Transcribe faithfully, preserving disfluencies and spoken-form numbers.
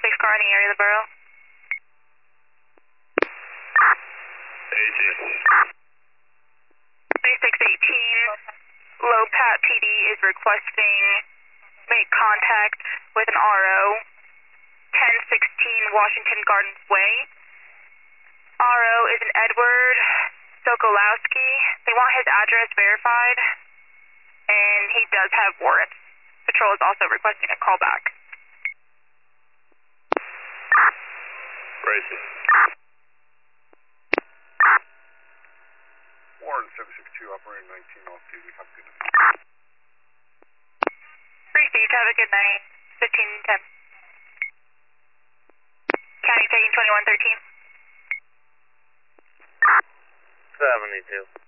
six car in the area of the borough. twenty-six eighteen, Low Pat P D is requesting make contact with an R O, ten sixteen Washington Gardens Way. R O is an Edward Sokolowski. They want his address verified, and he does have warrants. Patrol is also requesting a callback. Racing. Warren seven six two, operating nineteen off duty. Have a good night. Received. Have a good night. fifteen ten. County taking twenty-one thirteen. seventy-two.